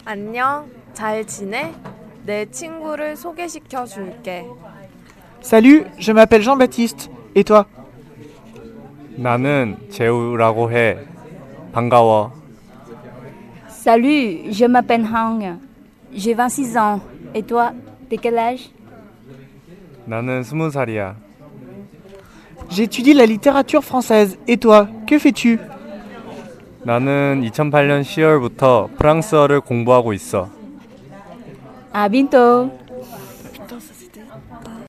안녕, 잘 지내? 내 친구를 소개시켜 줄게. Salut, je m'appelle Jean-Baptiste. Et toi? 나는 재우라고 해. 반가워. Salut, je m'appelle Hang. J'ai 26 ans. Et toi, t'es quel âge? 나는 20살이야. J'étudie la littérature française. Et toi, que fais-tu? 나는 2008년 10월부터 프랑스어를 공부하고 있어. À bientôt!